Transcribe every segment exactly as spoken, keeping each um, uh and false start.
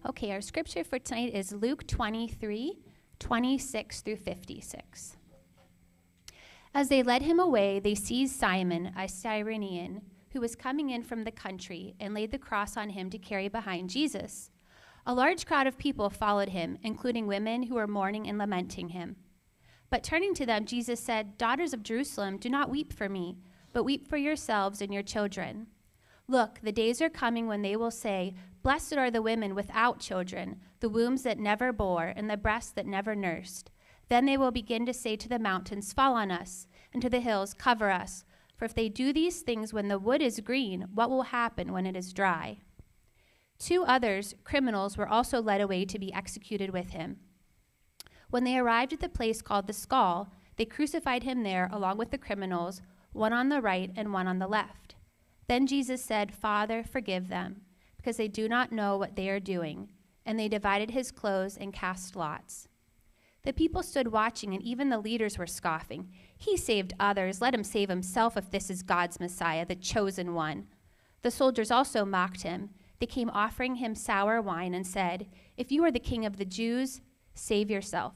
Okay, our scripture for tonight is Luke twenty-three, twenty-six through fifty-six. As they led him away, they seized Simon, a Cyrenian, who was coming in from the country, and laid the cross on him to carry behind Jesus. A large crowd of people followed him, including women who were mourning and lamenting him. But turning to them, Jesus said, "Daughters of Jerusalem, do not weep for me, but weep for yourselves and your children. Look, the days are coming when they will say, 'Blessed are the women without children, the wombs that never bore, and the breasts that never nursed.' Then they will begin to say to the mountains, 'Fall on us,' and to the hills, 'Cover us.' For if they do these things when the wood is green, what will happen when it is dry?" Two others, criminals, were also led away to be executed with him. When they arrived at the place called the Skull, they crucified him there along with the criminals, one on the right and one on the left. Then Jesus said, "Father, forgive them, because they do not know what they are doing." And they divided his clothes and cast lots. The people stood watching, and even the leaders were scoffing. "He saved others. Let him save himself if this is God's Messiah, the chosen one." The soldiers also mocked him. They came offering him sour wine and said, "If you are the king of the Jews, save yourself."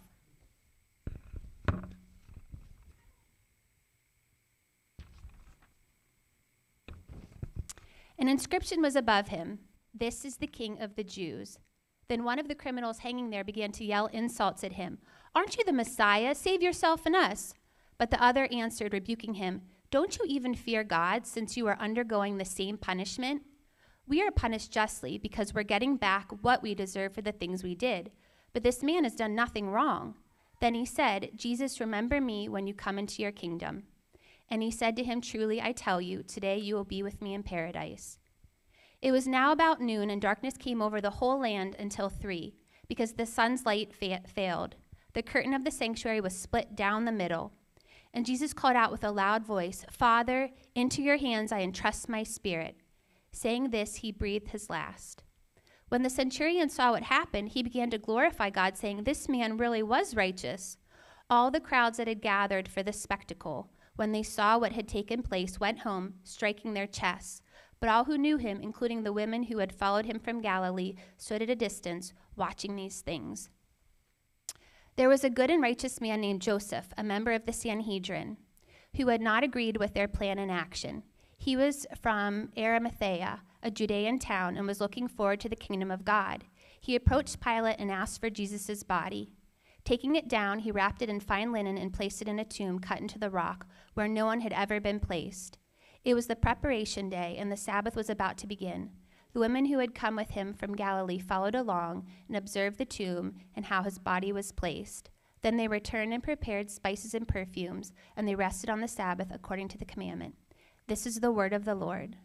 An inscription was above him, "This is the King of the Jews." Then one of the criminals hanging there began to yell insults at him. "Aren't you the Messiah? Save yourself and us." But the other answered, rebuking him, "Don't you even fear God, since you are undergoing the same punishment? We are punished justly because we're getting back what we deserve for the things we did. But this man has done nothing wrong." Then he said, "Jesus, remember me when you come into your kingdom." And he said to him, "Truly, I tell you, today you will be with me in paradise." It was now about noon, and darkness came over the whole land until three, because the sun's light fa- failed. The curtain of the sanctuary was split down the middle. And Jesus called out with a loud voice, "Father, into your hands I entrust my spirit." Saying this, he breathed his last. When the centurion saw what happened, he began to glorify God, saying, "This man really was righteous." All the crowds that had gathered for this spectacle, when they saw what had taken place, went home, striking their chests. But all who knew him, including the women who had followed him from Galilee, stood at a distance, watching these things. There was a good and righteous man named Joseph, a member of the Sanhedrin, who had not agreed with their plan and action. He was from Arimathea, a Judean town, and was looking forward to the kingdom of God. He approached Pilate and asked for Jesus' body. Taking it down, he wrapped it in fine linen and placed it in a tomb cut into the rock where no one had ever been placed. It was the preparation day, and the Sabbath was about to begin. The women who had come with him from Galilee followed along and observed the tomb and how his body was placed. Then they returned and prepared spices and perfumes, and they rested on the Sabbath according to the commandment. This is the word of the Lord.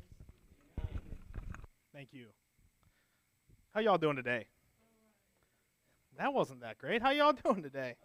Thank you. How y'all doing today? That wasn't that great. How y'all doing today?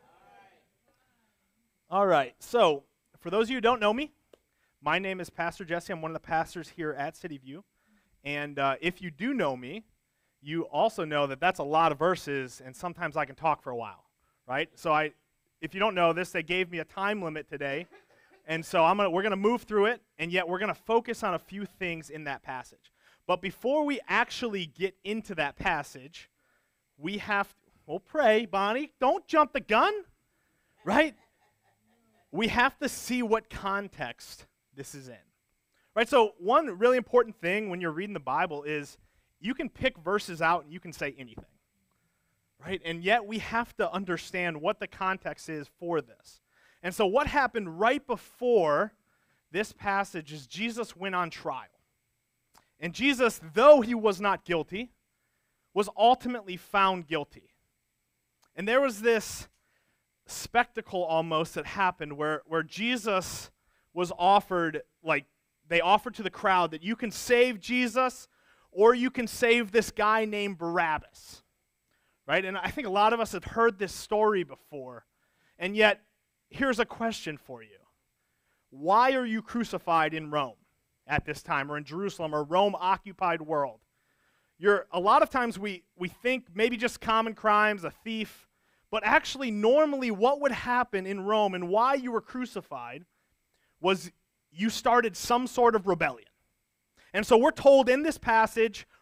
All right. So, for those of you who don't know me, my name is Pastor Jesse. I'm one of the pastors here at City View. And uh, if you do know me, you also know that that's a lot of verses, and sometimes I can talk for a while, right? So, I, if you don't know this, they gave me a time limit today. And so I'm gonna, we're going to move through it, and yet we're going to focus on a few things in that passage. But before we actually get into that passage, we have to, we'll pray, Bonnie, don't jump the gun, right? We have to see what context this is in, right? So one really important thing when you're reading the Bible is you can pick verses out and you can say anything, right? And yet we have to understand what the context is for this. And so what happened right before this passage is Jesus went on trial. And Jesus, though he was not guilty, was ultimately found guilty. And there was this spectacle almost that happened where, where Jesus was offered, like, they offered to the crowd that you can save Jesus or you can save this guy named Barabbas, right? And I think a lot of us have heard this story before. And yet, here's a question for you. Why are you crucified in Rome at this time, or in Jerusalem, or Rome-occupied world? You're, a lot of times we, we think maybe just common crimes, a thief, but actually normally what would happen in Rome and why you were crucified was you started some sort of rebellion. And so we're told in this passage,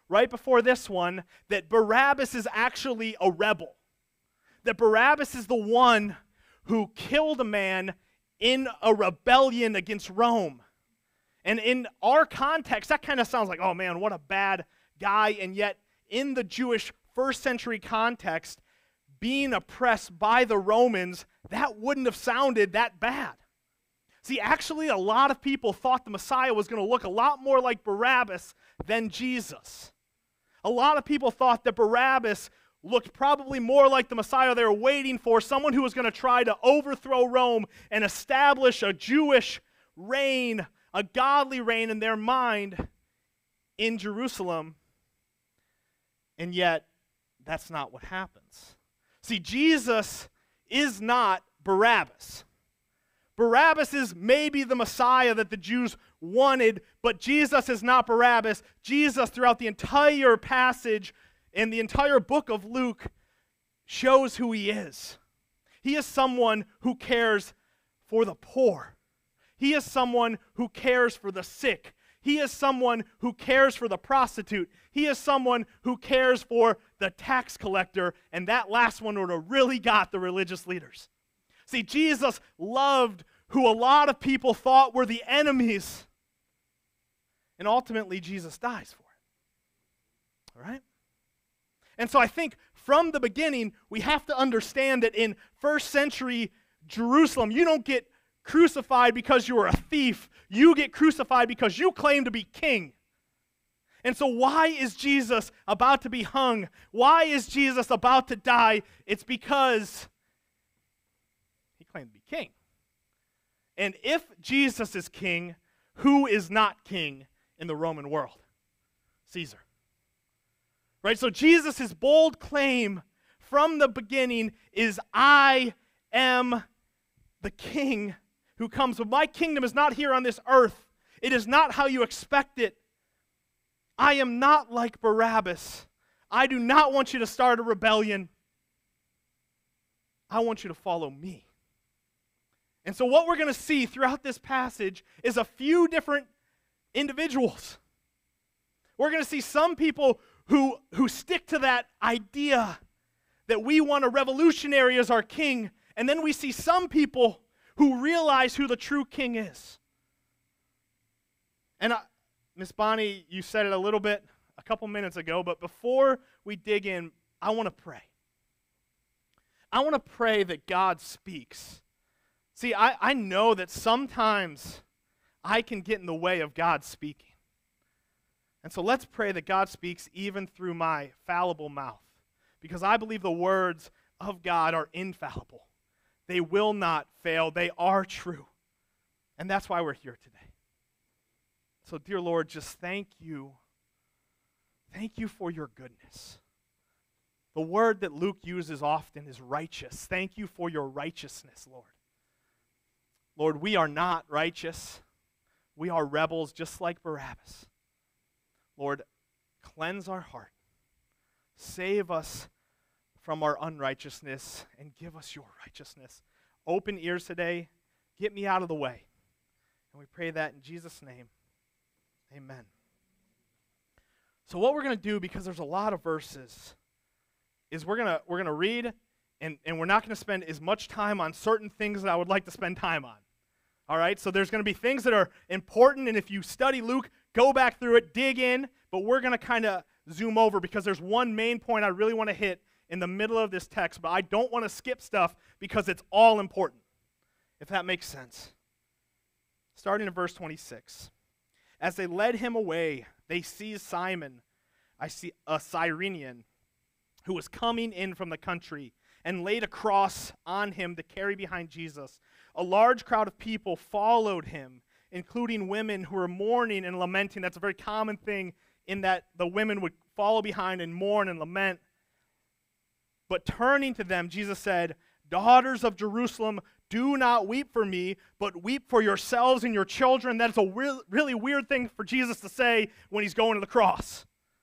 right before this one that Barabbas is actually a rebel. That Barabbas is the one who killed a man in a rebellion against Rome. And in our context, that kind of sounds like, oh man, what a bad guy. And yet, in the Jewish first century context, being oppressed by the Romans, that wouldn't have sounded that bad. See, actually, a lot of people thought the Messiah was going to look a lot more like Barabbas than Jesus. A lot of people thought that Barabbas looked probably more like the Messiah they were waiting for, someone who was going to try to overthrow Rome and establish a Jewish reign, a godly reign in their mind in Jerusalem. And yet, that's not what happens. See, Jesus is not Barabbas. Barabbas is maybe the Messiah that the Jews wanted, but Jesus is not Barabbas. Jesus, throughout the entire passage in the entire book of Luke, shows who he is. He is someone who cares for the poor. He is someone who cares for the sick. He is someone who cares for the prostitute. He is someone who cares for the tax collector, and that last one would have really got the religious leaders. See, Jesus loved who a lot of people thought were the enemies, and ultimately Jesus dies for it. All right? And so I think from the beginning, we have to understand that in first century Jerusalem, you don't get crucified because you were a thief. You get crucified because you claim to be king. And so why is Jesus about to be hung? Why is Jesus about to die? It's because he claimed to be king. And if Jesus is king, who is not king in the Roman world? Caesar. Right? So Jesus' bold claim from the beginning is, I am the king who comes. But my kingdom is not here on this earth. It is not how you expect it. I am not like Barabbas. I do not want you to start a rebellion. I want you to follow me. And so what we're going to see throughout this passage is a few different individuals. We're going to see some people who, who stick to that idea that we want a revolutionary as our king. And then we see some people who realize who the true king is. And Miss Bonnie, you said it a little bit a couple minutes ago, but before we dig in, I want to pray. I want to pray that God speaks. See, I, I know that sometimes I can get in the way of God speaking. And so let's pray that God speaks even through my fallible mouth, because I believe the words of God are infallible. They will not fail. They are true. And that's why we're here today. So, dear Lord, just thank you. Thank you for your goodness. The word that Luke uses often is righteous. Thank you for your righteousness, Lord. Lord, we are not righteous. We are rebels just like Barabbas. Lord, cleanse our heart. Save us from our unrighteousness and give us your righteousness. Open ears today. Get me out of the way. And we pray that in Jesus' name. Amen. So what we're going to do, because there's a lot of verses, is we're going to we're going to read, and, and we're not going to spend as much time on certain things that I would like to spend time on. All right? So there's going to be things that are important, and if you study Luke, go back through it, dig in, but we're going to kind of zoom over because there's one main point I really want to hit in the middle of this text, but I don't want to skip stuff because it's all important, if that makes sense. Starting in verse twenty-six. As they led him away, they seized Simon, a Cyrenian, who was coming in from the country, and laid a cross on him to carry behind Jesus. A large crowd of people followed him, including women who were mourning and lamenting. That's a very common thing in that the women would follow behind and mourn and lament. But turning to them, Jesus said, "Daughters of Jerusalem, do not weep for me, but weep for yourselves and your children." That's a re- really weird thing for Jesus to say when he's going to the cross.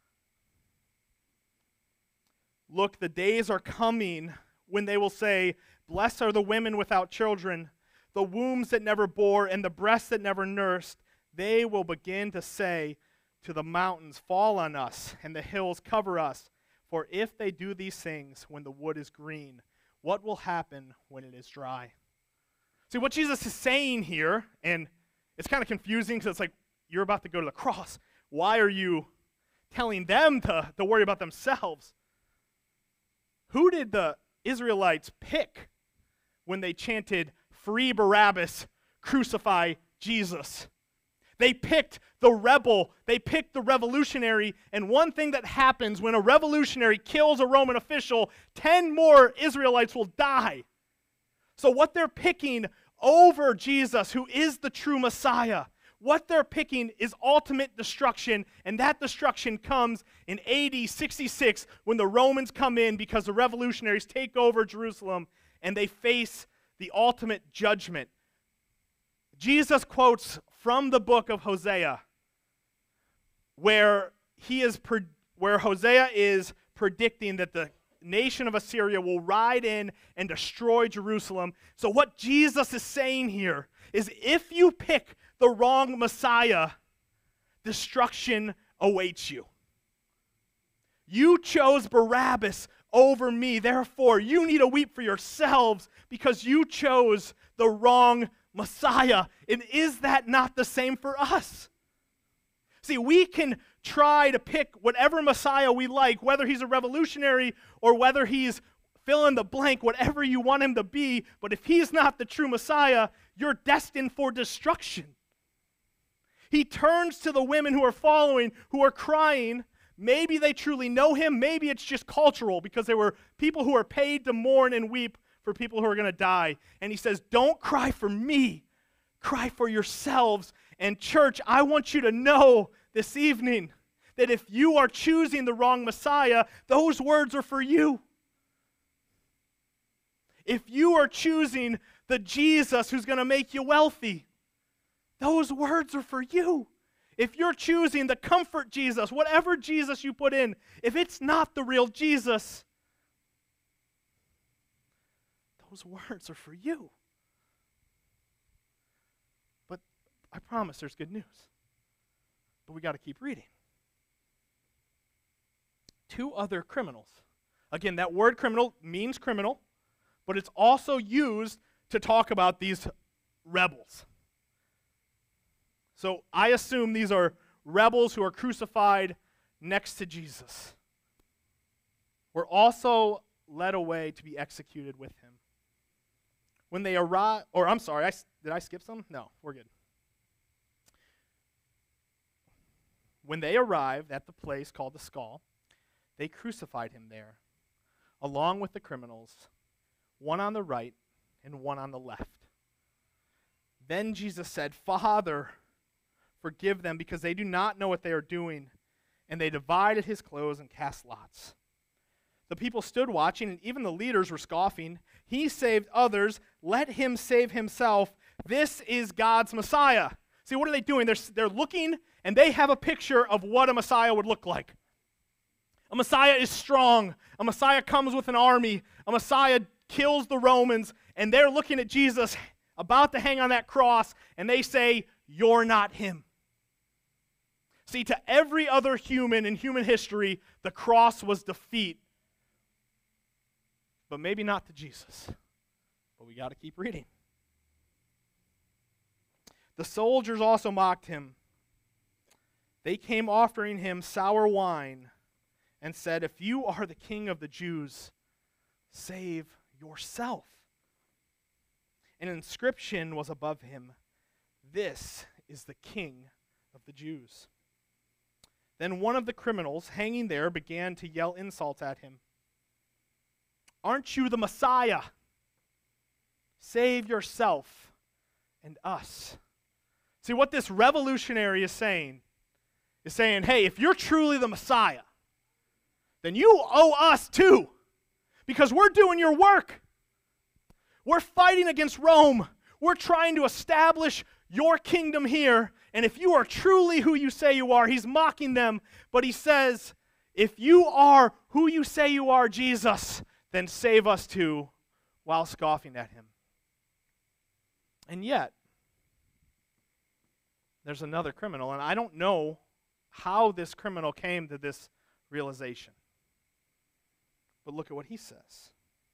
Look, the days are coming when they will say, "Blessed are the women without children, the wombs that never bore, and the breasts that never nursed." They will begin to say to the mountains, fall on us, and the hills cover us. For if they do these things when the wood is green, what will happen when it is dry? See, what Jesus is saying here, and it's kind of confusing because it's like, you're about to go to the cross. Why are you telling them to, to worry about themselves? Who did the Israelites pick when they chanted, "Free Barabbas, crucify Jesus"? They picked the rebel. They picked the revolutionary. And one thing that happens when a revolutionary kills a Roman official, ten more Israelites will die. So what they're picking over Jesus, who is the true Messiah, what they're picking is ultimate destruction, and that destruction comes in A D sixty-six when the Romans come in because the revolutionaries take over Jerusalem and they face the ultimate judgment. Jesus quotes from the book of Hosea, where he is pre- where Hosea is predicting that the nation of Assyria will ride in and destroy Jerusalem. So what Jesus is saying here is, if you pick the wrong Messiah, destruction awaits you. You chose Barabbas over me, therefore you need to weep for yourselves because you chose the wrong Messiah. And is that not the same for us? See, we can try to pick whatever Messiah we like, whether he's a revolutionary or whether he's fill in the blank, whatever you want him to be, but if he's not the true Messiah, you're destined for destruction. He turns to the women who are following, who are crying. Maybe they truly know him, maybe it's just cultural because there were people who are paid to mourn and weep for people who are going to die. And he says, don't cry for me, cry for yourselves. And church, I want you to know this evening that if you are choosing the wrong Messiah, those words are for you. If you are choosing the Jesus who's going to make you wealthy, those words are for you. If you're choosing the comfort Jesus, whatever Jesus you put in, if it's not the real Jesus, those words are for you. But I promise there's good news. But we got to keep reading. Two other criminals. Again, that word criminal means criminal, but it's also used to talk about these rebels. So I assume these are rebels who are crucified next to Jesus. Were also led away to be executed with him. When they arrived, or I'm sorry, I, did I skip some? No, we're good. When they arrived at the place called the Skull, they crucified him there, along with the criminals, one on the right and one on the left. Then Jesus said, Father, forgive them, because they do not know what they are doing. And they divided his clothes and cast lots. The people stood watching, and even the leaders were scoffing. He saved others. Let him save himself. This is God's Messiah. See, what are they doing? They're, they're looking, and they have a picture of what a Messiah would look like. A Messiah is strong. A Messiah comes with an army. A Messiah kills the Romans, and they're looking at Jesus about to hang on that cross, and they say, you're not him. See, to every other human in human history, the cross was defeat. But maybe not to Jesus. But we got to keep reading. The soldiers also mocked him. They came offering him sour wine and said, if you are the king of the Jews, save yourself. An inscription was above him, this is the king of the Jews. Then one of the criminals hanging there began to yell insults at him. Aren't you the Messiah? Save yourself and us. See, what this revolutionary is saying is saying, hey, if you're truly the Messiah, then you owe us too, because we're doing your work. We're fighting against Rome. We're trying to establish your kingdom here. And if you are truly who you say you are, he's mocking them. But he says, if you are who you say you are, Jesus, then save us too, while scoffing at him. And yet, there's another criminal, and I don't know how this criminal came to this realization. But look at what he says.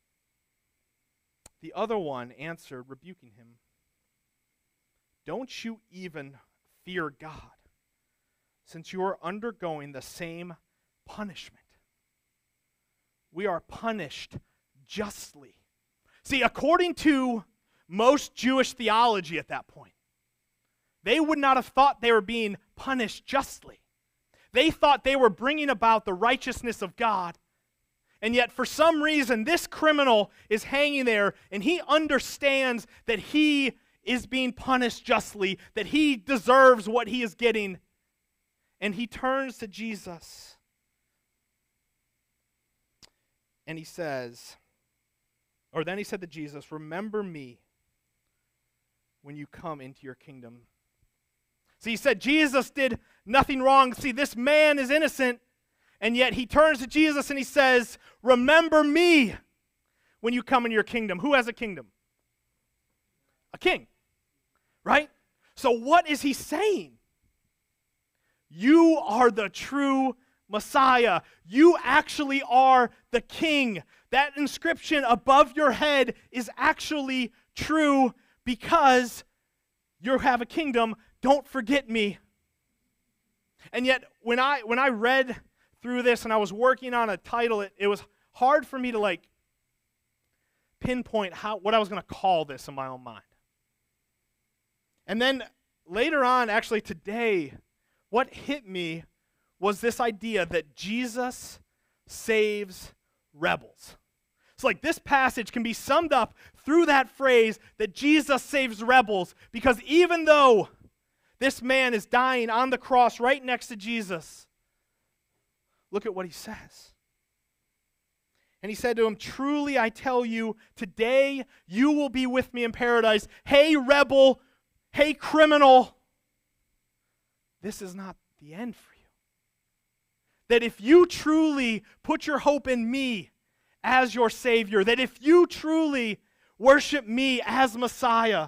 The other one answered, rebuking him, "Don't you even fear God, since you are undergoing the same punishment? We are punished justly." See, according to most Jewish theology at that point, they would not have thought they were being punished justly. They thought they were bringing about the righteousness of God. And yet, for some reason, this criminal is hanging there, and he understands that he is being punished justly, that he deserves what he is getting. And he turns to Jesus, and he says, or then he said to Jesus, "Remember me when you come into your kingdom." See, he said Jesus did nothing wrong. See, this man is innocent. And yet he turns to Jesus and he says, "Remember me when you come in your kingdom." Who has a kingdom? A king, right? So what is he saying? You are the true Messiah. You actually are the king. That inscription above your head is actually true because you have a kingdom. Don't forget me. And yet when I when I read through this and I was working on a title, it, it was hard for me to like pinpoint how what I was going to call this in my own mind. And then later on, actually today, what hit me was this idea that Jesus saves rebels. It's like this passage can be summed up through that phrase that Jesus saves rebels, because even though this man is dying on the cross right next to Jesus, look at what he says. And he said to him, "Truly I tell you, today you will be with me in paradise." Hey, rebel, hey, criminal, this is not the end for you. That if you truly put your hope in me as your Savior, that if you truly worship me as Messiah,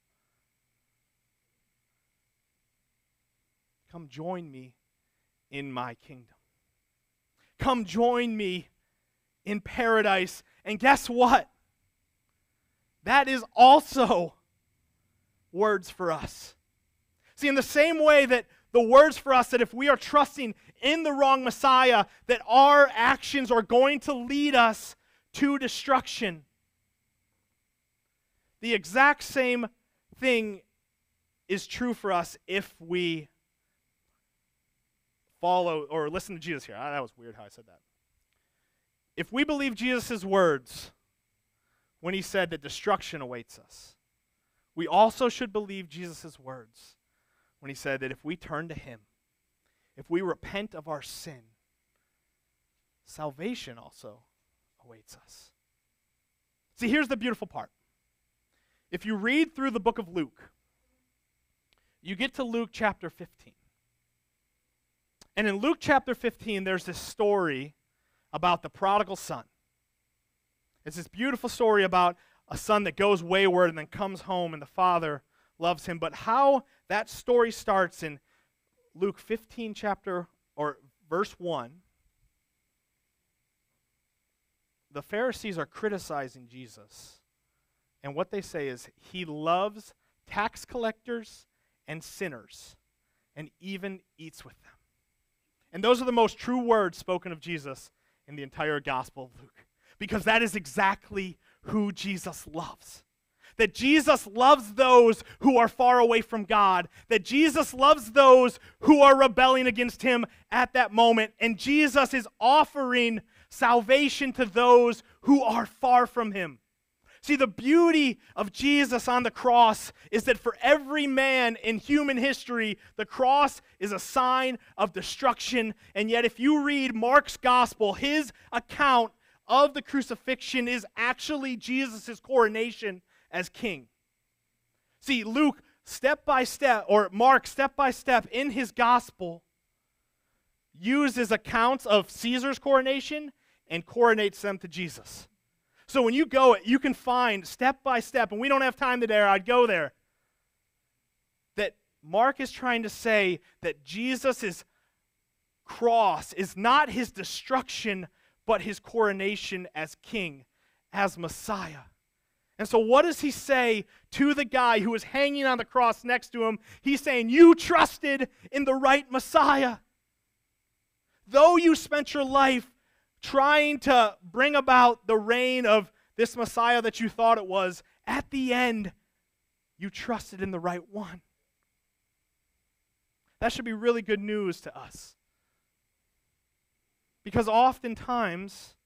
come join me in my kingdom. Come join me in paradise. And guess what? That is also words for us. See, in the same way that the words for us that if we are trusting in the wrong Messiah, that our actions are going to lead us to destruction. The exact same thing is true for us if we follow or listen to Jesus here. Ah, that was weird how I said that. If we believe Jesus' words when he said that destruction awaits us, we also should believe Jesus' words when he said that if we turn to him, if we repent of our sin, salvation also awaits us. See, here's the beautiful part. If you read through the book of Luke, you get to Luke chapter fifteen. And in Luke chapter fifteen, there's this story about the prodigal son. It's this beautiful story about a son that goes wayward and then comes home and the father loves him. But how that story starts in Luke fifteen chapter, or verse one, the Pharisees are criticizing Jesus. And what they say is, he loves tax collectors and sinners and even eats with them. And those are the most true words spoken of Jesus in the entire Gospel of Luke, because that is exactly who Jesus loves. That Jesus loves those who are far away from God. That Jesus loves those who are rebelling against him at that moment. And Jesus is offering salvation to those who are far from him. See, the beauty of Jesus on the cross is that for every man in human history, the cross is a sign of destruction. And yet if you read Mark's gospel, his account of the crucifixion is actually Jesus' coronation as king. See, Luke, step by step, or Mark, step by step in his gospel, uses accounts of Caesar's coronation and coronates them to Jesus. So when you go, you can find step by step, and we don't have time today, or I'd go there, that Mark is trying to say that Jesus is cross is not his destruction, but his coronation as king, as Messiah. And so what does he say to the guy who is hanging on the cross next to him? He's saying, you trusted in the right Messiah. Though you spent your life trying to bring about the reign of this Messiah that you thought it was, at the end, you trusted in the right one. That should be really good news to us. Because oftentimes,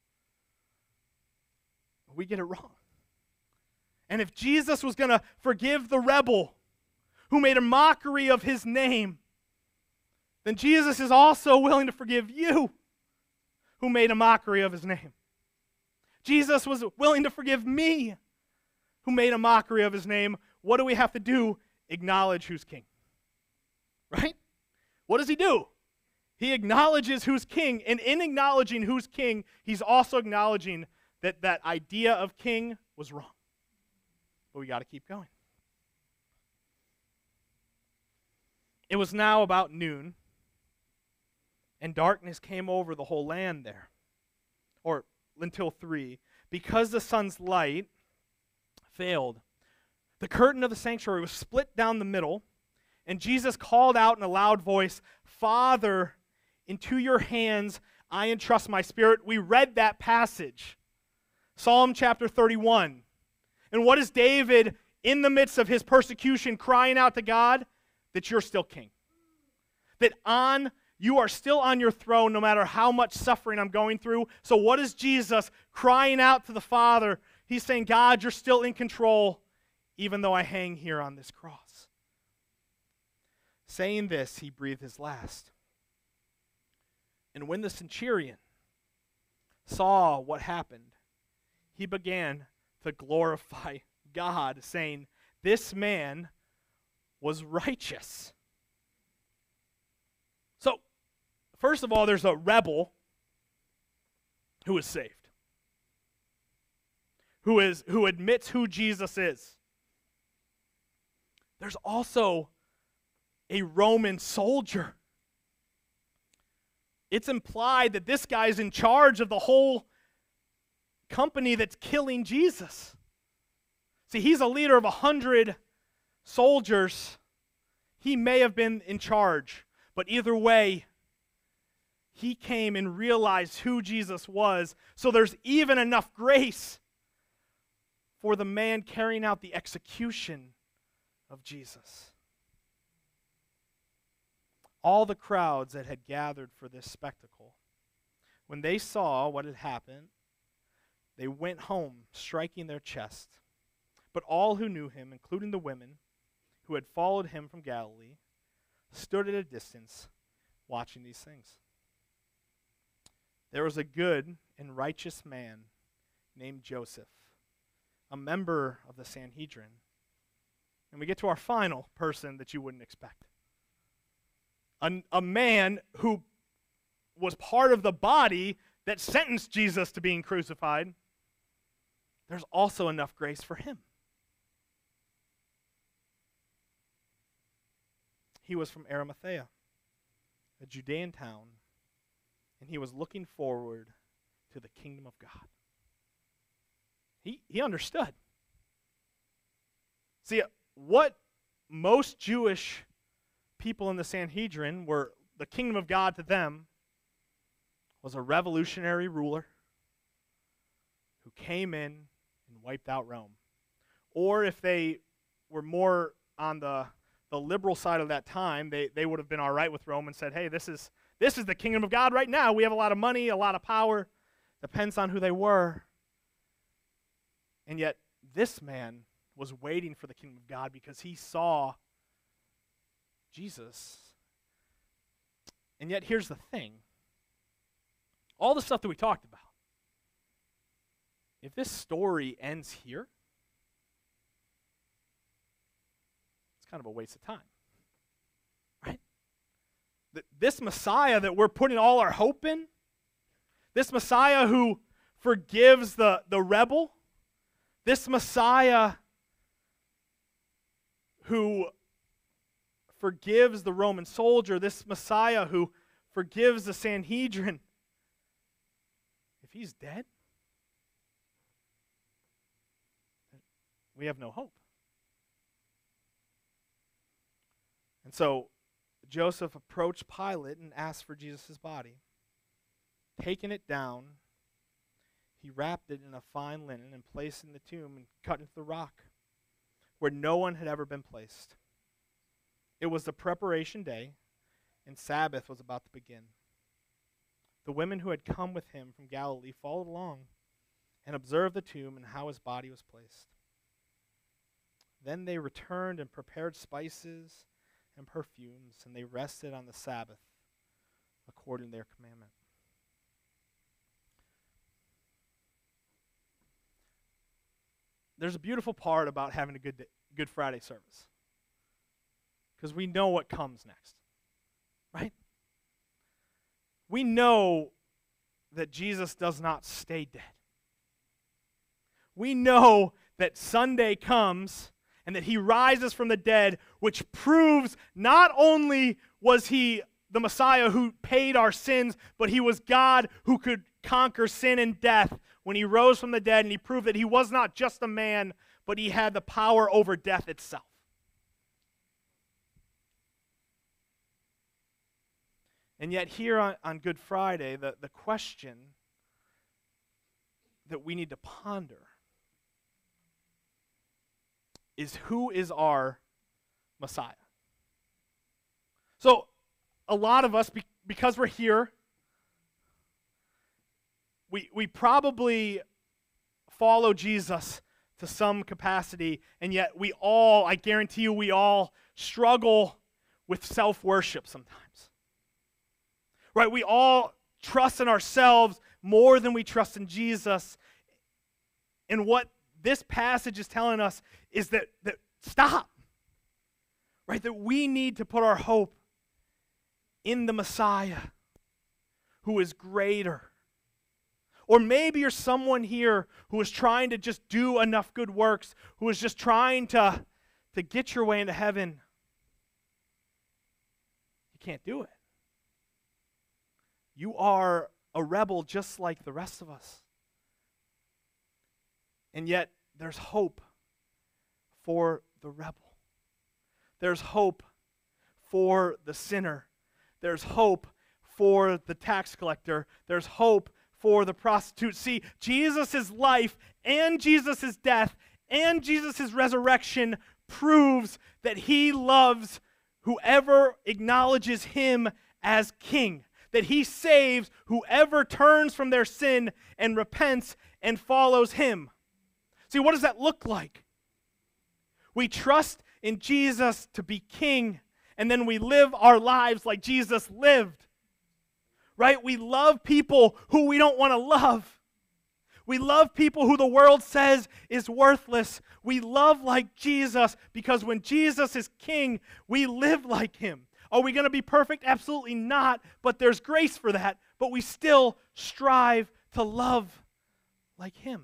we get it wrong. And if Jesus was going to forgive the rebel who made a mockery of his name, then Jesus is also willing to forgive you who made a mockery of his name. Jesus was willing to forgive me who made a mockery of his name. What do we have to do? Acknowledge who's king. Right? What does he do? He acknowledges who's king, and in acknowledging who's king, he's also acknowledging that that idea of king was wrong. But we got to keep going. It was now about noon, and darkness came over the whole land there, or until three, because the sun's light failed. The curtain of the sanctuary was split down the middle, and Jesus called out in a loud voice, Father, into your hands I entrust my spirit. We read that passage, Psalm chapter thirty-one. And what is David in the midst of his persecution crying out to God? That you're still king. That on you are still on your throne no matter how much suffering I'm going through. So what is Jesus crying out to the Father? He's saying, God, you're still in control even though I hang here on this cross. Saying this, he breathed his last. And when the centurion saw what happened, he began to glorify God, saying, this man was righteous. So, first of all, there's a rebel who is saved, who is who admits who Jesus is. There's also a Roman soldier. It's implied that this guy's in charge of the whole company that's killing Jesus. See, he's a leader of a hundred soldiers. He may have been in charge, but either way, he came and realized who Jesus was. So there's even enough grace for the man carrying out the execution of Jesus. All the crowds that had gathered for this spectacle, when they saw what had happened, they went home, striking their chests. But all who knew him, including the women who had followed him from Galilee, stood at a distance watching these things. There was a good and righteous man named Joseph, a member of the Sanhedrin. And we get to our final person that you wouldn't expect. A, a man who was part of the body that sentenced Jesus to being crucified. There's also enough grace for him. He was from Arimathea, a Judean town, and he was looking forward to the kingdom of God. He, he understood. See, what most Jewish people in the Sanhedrin were, the kingdom of God to them was a revolutionary ruler who came in and wiped out Rome. Or if they were more on the, the liberal side of that time, they, they would have been all right with Rome and said, hey, this is, this is the kingdom of God right now. We have a lot of money, a lot of power. Depends on who they were. And yet, this man was waiting for the kingdom of God because he saw Jesus. And yet, here's the thing. All the stuff that we talked about, if this story ends here, it's kind of a waste of time, right? Th- this Messiah that we're putting all our hope in, this Messiah who forgives the, the rebel, this Messiah who forgives the Roman soldier, this Messiah who forgives the Sanhedrin, if he's dead, we have no hope. And so Joseph approached Pilate and asked for Jesus' body. Taking it down, he wrapped it in a fine linen and placed it in the tomb and cut into the rock where no one had ever been placed. It was the preparation day, and Sabbath was about to begin. The women who had come with him from Galilee followed along and observed the tomb and how his body was placed. Then they returned and prepared spices and perfumes, and they rested on the Sabbath according to their commandment. There's a beautiful part about having a good day, Good Friday service, because we know what comes next, right? We know that Jesus does not stay dead. We know that Sunday comes and that he rises from the dead, which proves not only was he the Messiah who paid our sins, but he was God who could conquer sin and death when he rose from the dead, and he proved that he was not just a man, but he had the power over death itself. And yet here on, on Good Friday, the, the question that we need to ponder is, who is our Messiah? So a lot of us, be, because we're here, we, we probably follow Jesus to some capacity, and yet we all, I guarantee you, we all struggle with self-worship sometimes. Right? We all trust in ourselves more than we trust in Jesus. And what this passage is telling us is that, that stop. Right? That we need to put our hope in the Messiah who is greater. Or maybe you're someone here who is trying to just do enough good works, who is just trying to, to get your way into heaven. You can't do it. You are a rebel just like the rest of us. And yet, there's hope for the rebel. There's hope for the sinner. There's hope for the tax collector. There's hope for the prostitute. See, Jesus' life and Jesus' death and Jesus' resurrection proves that he loves whoever acknowledges him as king. That he saves whoever turns from their sin and repents and follows him. See, what does that look like? We trust in Jesus to be king, and then we live our lives like Jesus lived. Right? We love people who we don't want to love. We love people who the world says is worthless. We love like Jesus because when Jesus is king, we live like him. Are we going to be perfect? Absolutely not, but there's grace for that. But we still strive to love like him.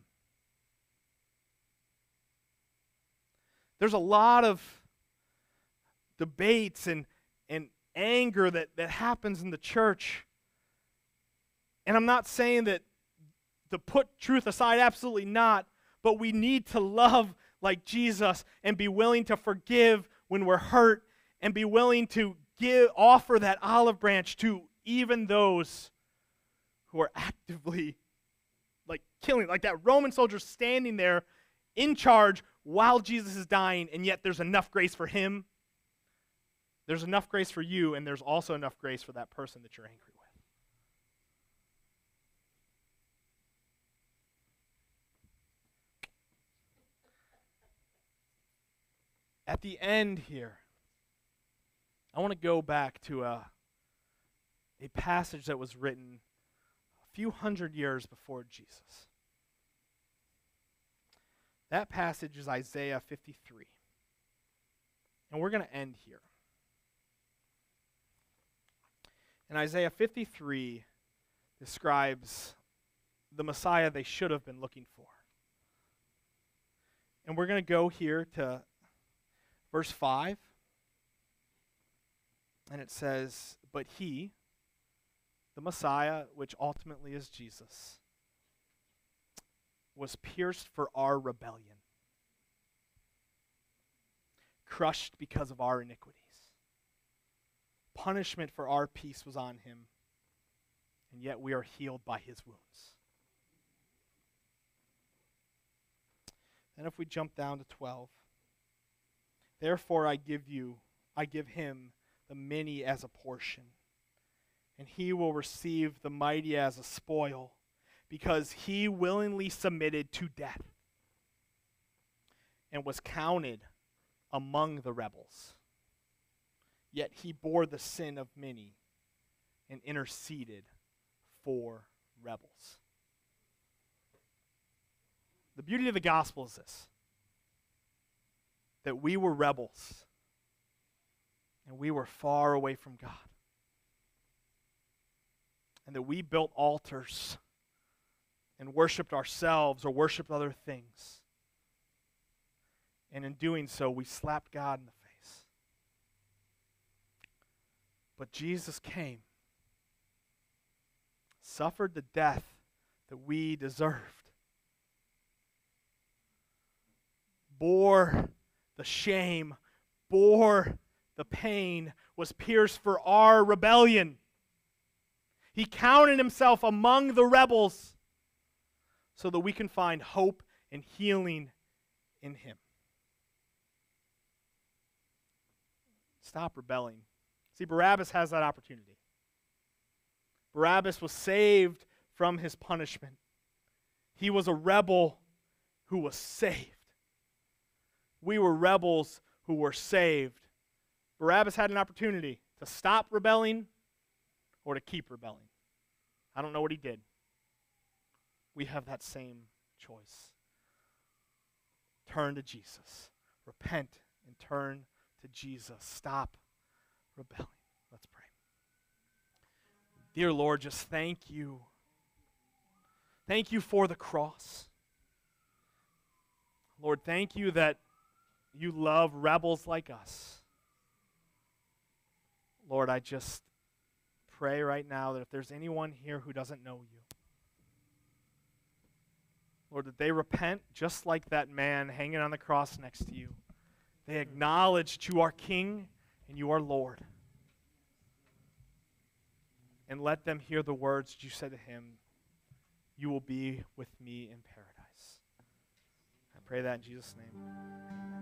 There's a lot of debates and, and anger that, that happens in the church. And I'm not saying that to put truth aside, absolutely not, but we need to love like Jesus and be willing to forgive when we're hurt and be willing to give offer that olive branch to even those who are actively like killing, like that Roman soldier standing there in charge while Jesus is dying, and yet there's enough grace for him. There's enough grace for you, and there's also enough grace for that person that you're angry with. At the end here, I want to go back to a, a passage that was written a few hundred years before Jesus. That passage is Isaiah fifty-three. And we're going to end here. And Isaiah fifty-three describes the Messiah they should have been looking for. And we're going to go here to verse five. And it says, "But he," the Messiah, which ultimately is Jesus, was pierced for our rebellion, crushed because of our iniquities. Punishment for our peace was on him, and yet we are healed by his wounds. And if we jump down to twelve, therefore I give you, I give him the many as a portion, and he will receive the mighty as a spoil, because he willingly submitted to death and was counted among the rebels. Yet he bore the sin of many and interceded for rebels. The beauty of the gospel is this, that we were rebels and we were far away from God. And that we built altars and worshipped ourselves or worshipped other things. And in doing so, we slapped God in the face. But Jesus came, suffered the death that we deserved, bore the shame, bore the pain, was pierced for our rebellion. He counted himself among the rebels so that we can find hope and healing in him. Stop rebelling. See, Barabbas has that opportunity. Barabbas was saved from his punishment. He was a rebel who was saved. We were rebels who were saved. Barabbas had an opportunity to stop rebelling or to keep rebelling. I don't know what he did. We have that same choice. Turn to Jesus. Repent and turn to Jesus. Stop rebelling. Let's pray. Dear Lord, just thank you. Thank you for the cross. Lord, thank you that you love rebels like us. Lord, I just pray right now that if there's anyone here who doesn't know you, Lord, that they repent just like that man hanging on the cross next to you. They acknowledge that you are King and you are Lord. And let them hear the words that you said to him, you will be with me in paradise. I pray that in Jesus' name.